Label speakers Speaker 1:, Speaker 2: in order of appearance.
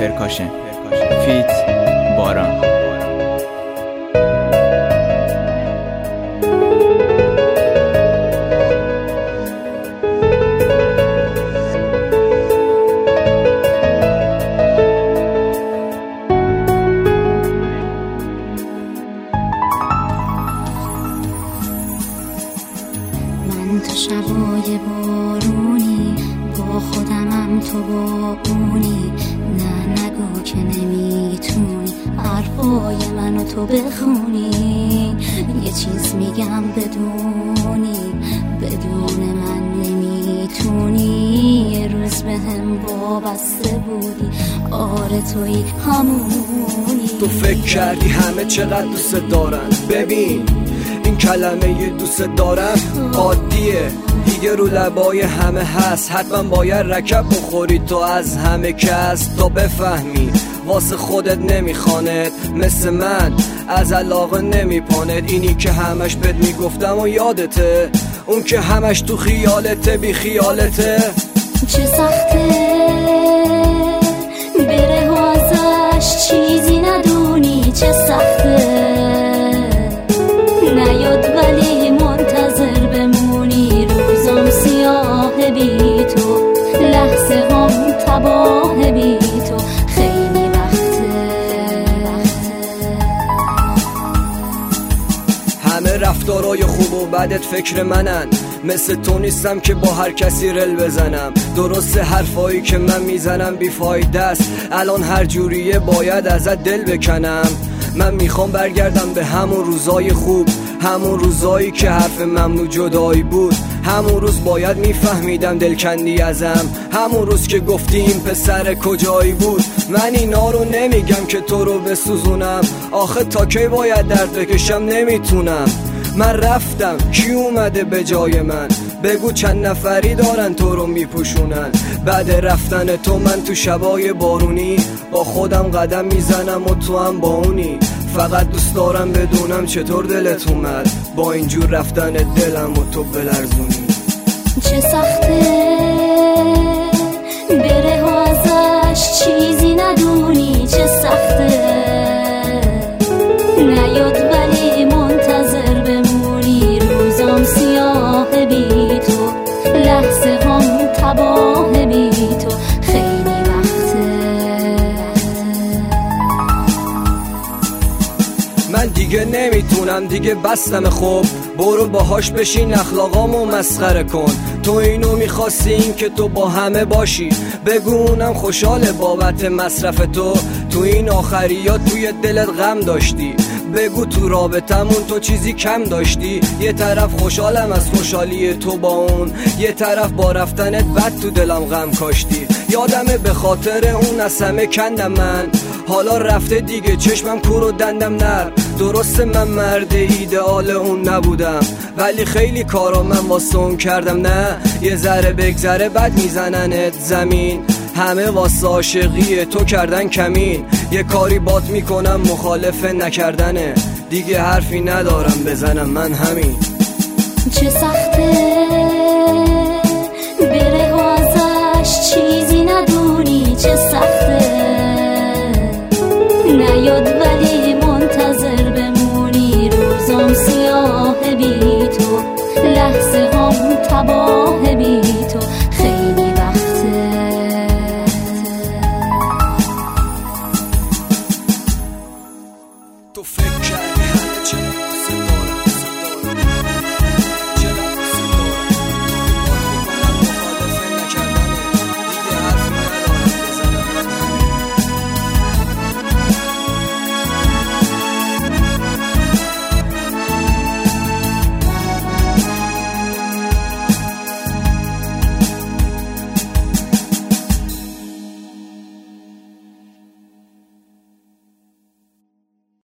Speaker 1: پرکاشن فیت باران.
Speaker 2: تو شبای بارونی با خودمم تو با اونی، نه نگو که نمیتونی حرفای منو تو بخونی. یه چیز میگم بدونی بدون من نمیتونی. یه روز به هم وابسته بودی، آره توی همونی.
Speaker 3: تو فکر کردی همه چقدر دوست دارن، ببین این کلمه دوست دارم عادیه دیگه، رو لبای همه هست. حتما باید رکب بخوری تو از همه کس تا بفهمی واسه خودت نمیخواند. مثل من از علاقه نمیپاند. اینی که همش بهت میگفتم و یادته، اون که همش تو خیالته بی خیالته.
Speaker 2: چه سخته بره و ازش چیزی ندونی، چه سخته نیاد ولی منتظر بمونی. روزم سیاه بی تو، لحظه هم تباه بی تو. خیلی وقته
Speaker 3: همه رفتارای خوب و بدت فکر منن، مثل تو نیستم که با هر کسی رل بزنم. درسته حرفایی که من میزنم بیفایده است، الان هر جوریه باید ازت دل بکنم. من میخوام برگردم به همون روزای خوب، همون روزایی که حرف ممنوع جدایی بود. همون روز باید میفهمیدم دلکندی ازم، همون روز که گفتی این پسر کجایی بود. من اینا رو نمیگم که تو رو بسوزونم، آخه تا کی باید درد بکشم نمیتونم. من رفتم کی اومده به جای من؟ بگو چند نفری دارن تو رو میپوشونن. بعد رفتن تو من تو شبای بارونی با خودم قدم میزنم و تو هم با اونی. فقط دوست دارم بدونم چطور دلت اومد با اینجور رفتن دلم و تو بلرزونی.
Speaker 2: چه سخته بره و ازش چیزی ندونی، چه سخته نیاد ولی منتظر بمونی. روزم سیاه بی تو، لحظه هم تباه بی تو. خیلی وقته
Speaker 3: من دیگه نمیتونم، دیگه بستم. خب برو باهاش بشین اخلاقامو مسخره کن. تو اینو میخواستی این که تو با همه باشی، بگو اونم خوشحاله بابت مصرف تو. تو این آخریات توی دلت غم داشتی، بگو تو رابطمون تو چیزی کم داشتی. یه طرف خوشحالم از خوشحالی تو با اون، یه طرف با رفتنت بد تو دلم غم کاشتی. یادمه به خاطر اون از همه کندم من، حالا رفته دیگه چشمم کور و دندم نر. درسته من مرد ایدئال اون نبودم، ولی خیلی کارا من واسه اون کردم. نه یه ذره بگذره بد میزننت زمین، همه واسه عاشقی تو کردن کمین. یه کاری بات میکنم مخالف نکردنه، دیگه حرفی ندارم بزنم من همین.
Speaker 2: چه سخته